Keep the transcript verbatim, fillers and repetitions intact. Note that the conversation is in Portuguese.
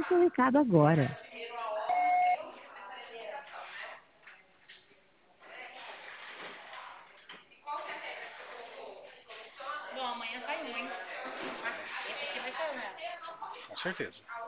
seu recado agora. Bom, amanhã sai um, hein? Esse aqui vai ser o resto. Com certeza.